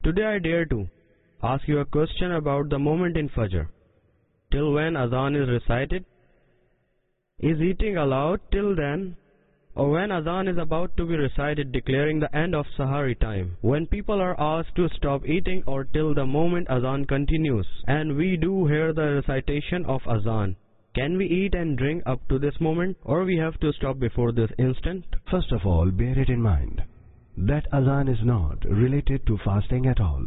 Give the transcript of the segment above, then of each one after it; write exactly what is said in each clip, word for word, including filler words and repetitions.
Today I dare to ask you a question about the moment in Fajr. Till when Azan is recited? Is eating allowed till then? Or when Azan is about to be recited declaring the end of Sahari time? When people are asked to stop eating or till the moment Azan continues, and we do hear the recitation of Azan, can we eat and drink up to this moment, or we have to stop before this instant? First of all, bear it in mind that Azan is not related to fasting at all.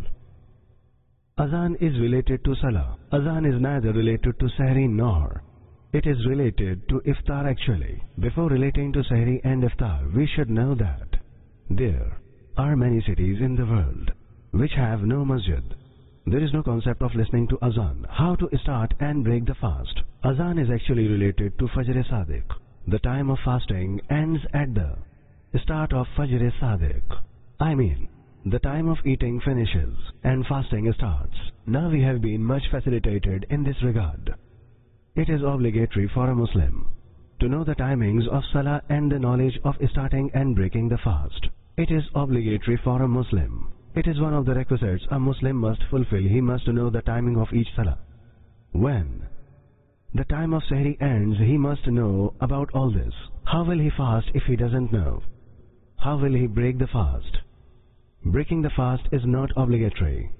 Azan is related to Salah. Azan is neither related to Sahri nor it is related to Iftar actually. Before relating to Sahri and Iftar, we should know that there are many cities in the world which have no masjid. There is no concept of listening to Azan, how to start and break the fast. Azan is actually related to Fajr-e-Sadiq. The time of fasting ends at the start of Fajr-e-Sadiq. I mean, the time of eating finishes and fasting starts. Now we have been much facilitated in this regard. It is obligatory for a Muslim to know the timings of Salah and the knowledge of starting and breaking the fast. It is obligatory for a Muslim. It is one of the requisites a Muslim must fulfill. He must know the timing of each Salah. When the time of Sahri ends, he must know about all this. How will he fast if he doesn't know? How will he break the fast? Breaking the fast is not obligatory.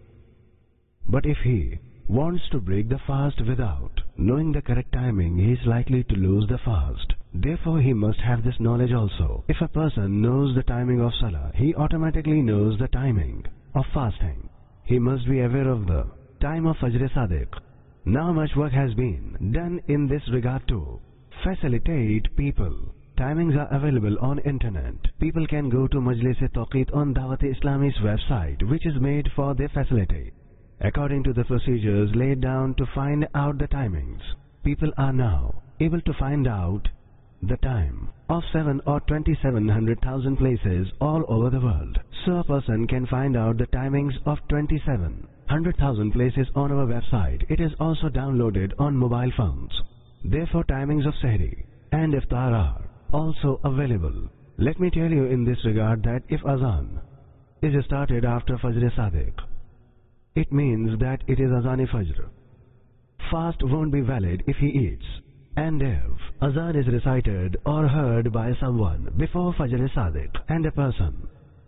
But if he wants to break the fast without knowing the correct timing, he is likely to lose the fast. Therefore, he must have this knowledge also. If a person knows the timing of Salah, he automatically knows the timing of fasting. He must be aware of the time of Fajr-e-Sadiq. Now much work has been done in this regard to facilitate people. Timings are available on internet. People can go to Majlis-e-Tawqeet on Dawat-e-Islami's website, which is made for their facility. According to the procedures laid down to find out the timings, people are now able to find out the time of seven or twenty-seven hundred thousand places all over the world. So a person can find out the timings of twenty-seven hundred thousand places on our website. It is also downloaded on mobile phones. Therefore, timings of Sahri and Iftar are also available. Let me tell you in this regard that if Azan is started after Fajr-e-Sadiq, it means that it is Azan-e-Fajr. Fast won't be valid if he eats. And if Azan is recited or heard by someone before Fajr-e-Sadiq and a person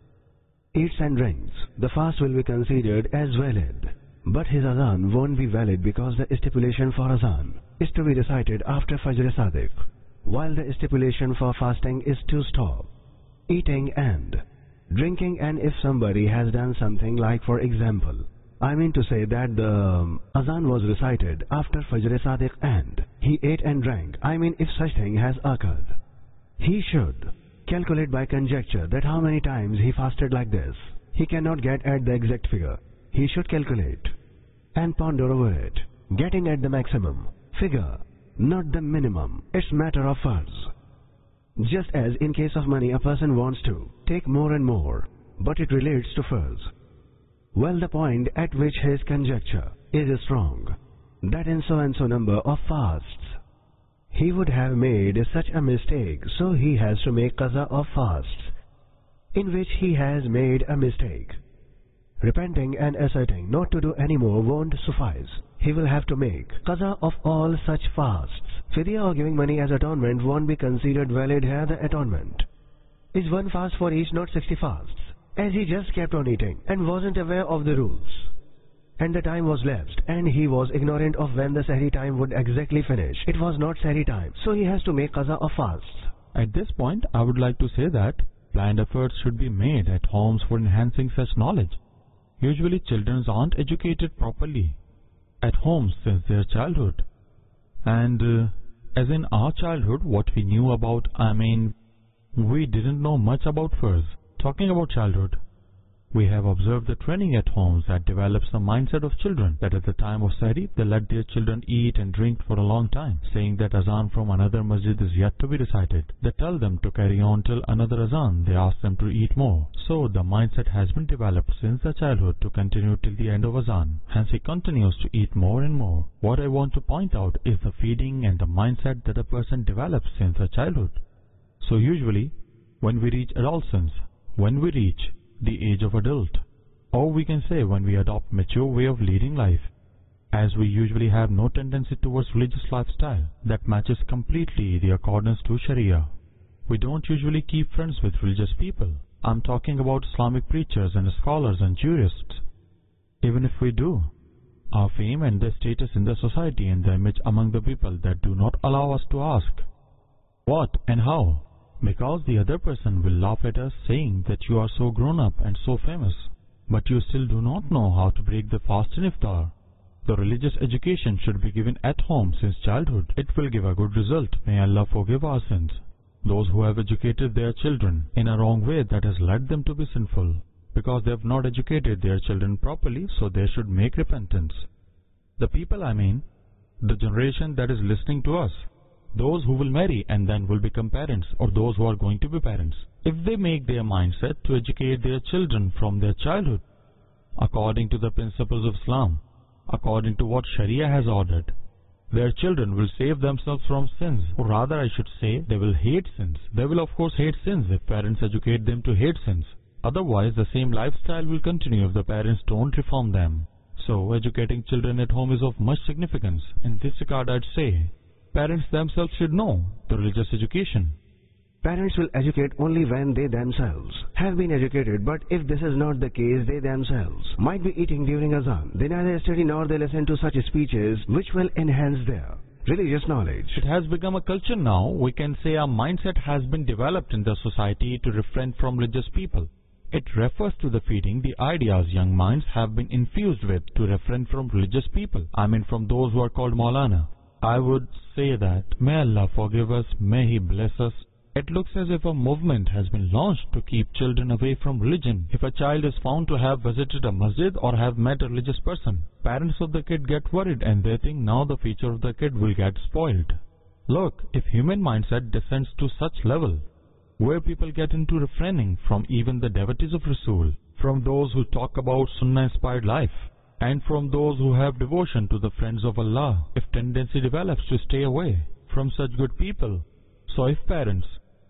eats and drinks, the fast will be considered as valid. But his Azan won't be valid because the stipulation for Azan is to be recited after Fajr-e-Sadiq, while the stipulation for fasting is to stop eating and drinking. And if somebody has done something like, for example, I mean to say that the Azan was recited after Fajr-e-Sadiq and he ate and drank, I mean if such thing has occurred, he should calculate by conjecture that how many times he fasted like this. He cannot get at the exact figure. He should calculate and ponder over it, getting at the maximum figure, not the minimum. It's matter of farz. Just as in case of money, a person wants to take more and more, but it relates to farz. Well, the point at which his conjecture is strong, that in so and so number of fasts, he would have made such a mistake, so he has to make qaza of fasts, in which he has made a mistake. Repenting and asserting not to do any more won't suffice. He will have to make qaza of all such fasts. Fidya or giving money as atonement won't be considered valid here. The atonement is one fast for each, not sixty fasts, as he just kept on eating and wasn't aware of the rules, and the time was lapsed, and he was ignorant of when the Sahri time would exactly finish. It was not Sahri time, so he has to make qaza of fasts. At this point, I would like to say that planned efforts should be made at homes for enhancing such knowledge. Usually children aren't educated properly at home since their childhood. And uh, as in our childhood, what we knew about, I mean, we didn't know much about farz. Talking about childhood, we have observed the training at homes that develops the mindset of children that at the time of Sahri, they let their children eat and drink for a long time, saying that Azan from another masjid is yet to be recited. They tell them to carry on till another Azan. They ask them to eat more. So the mindset has been developed since the childhood to continue till the end of Azan. Hence he continues to eat more and more. What I want to point out is the feeding and the mindset that a person develops since the childhood. So usually, when we reach adolescence, when we reach the age of adult, Or we can say when we adopt mature way of leading life, as we usually have no tendency towards religious lifestyle that matches completely the accordance to Sharia. We don't usually keep friends with religious people. I'm talking about Islamic preachers and scholars and jurists. Even if we do, our fame and their status in the society and the image among the people that do not allow us to ask what and how, because the other person will laugh at us saying that you are so grown up and so famous, but you still do not know how to break the fast in iftar. The religious education should be given at home since childhood. It will give a good result. May Allah forgive our sins. Those who have educated their children in a wrong way that has led them to be sinful, because they have not educated their children properly, so they should make repentance. The people, I mean, the generation that is listening to us, those who will marry and then will become parents, or those who are going to be parents, if they make their mindset to educate their children from their childhood, according to the principles of Islam, according to what Sharia has ordered, their children will save themselves from sins, or rather I should say, they will hate sins. They will of course hate sins if parents educate them to hate sins. Otherwise, the same lifestyle will continue if the parents don't reform them. So, educating children at home is of much significance. In this regard, I'd say, parents themselves should know the religious education. Parents will educate only when they themselves have been educated, but if this is not the case, they themselves might be eating during azan. They neither study nor they listen to such speeches which will enhance their religious knowledge. It has become a culture now. We can say our mindset has been developed in the society to refrain from religious people. It refers to the feeding the ideas young minds have been infused with to refrain from religious people. I mean from those who are called Maulana. I would say that, may Allah forgive us, may He bless us. It looks as if a movement has been launched to keep children away from religion. If a child is found to have visited a masjid or have met a religious person, parents of the kid get worried and they think now the future of the kid will get spoiled. Look, if human mindset descends to such level, where people get into refraining from even the devotees of Rasul, from those who talk about Sunnah-inspired life, and from those who have devotion to the friends of Allah, if tendency develops to stay away from such good people, so if parents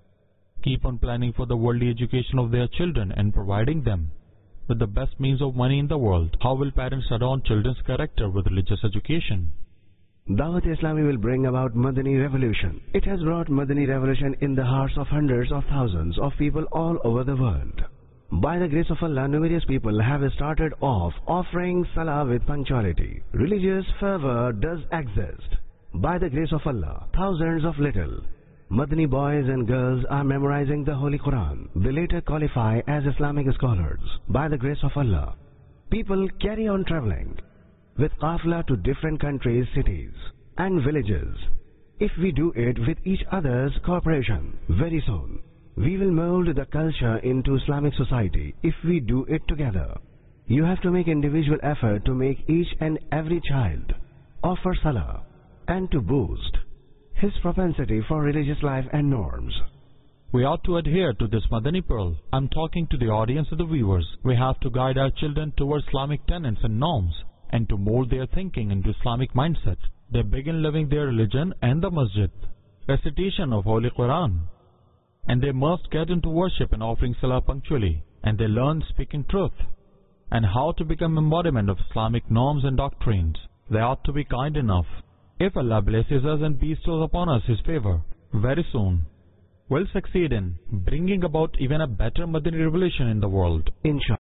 keep on planning for the worldly education of their children and providing them with the best means of money in the world, how will parents adorn children's character with religious education? Dawat-e-Islami will bring about Madani revolution. It has brought Madani revolution in the hearts of hundreds of thousands of people all over the world. By the grace of Allah, numerous people have started off offering salah with punctuality. Religious fervor does exist. By the grace of Allah, thousands of little Madani boys and girls are memorizing the Holy Quran. They later qualify as Islamic scholars. By the grace of Allah, people carry on traveling with qafla to different countries, cities and villages. If we do it with each other's cooperation, very soon we will mold the culture into Islamic society if we do it together. You have to make individual effort to make each and every child offer salah and to boost his propensity for religious life and norms. We ought to adhere to this Madani pearl. I'm talking to the audience of the viewers. We have to guide our children towards Islamic tenets and norms and to mold their thinking into Islamic mindset. They begin living their religion and the masjid, recitation of Holy Quran, and they must get into worship and offering salah punctually, and they learn speaking truth and how to become embodiment of Islamic norms and doctrines. They ought to be kind enough. If Allah blesses us and bestows upon us His favor, very soon we'll succeed in bringing about even a better Madani revolution in the world. Inshallah.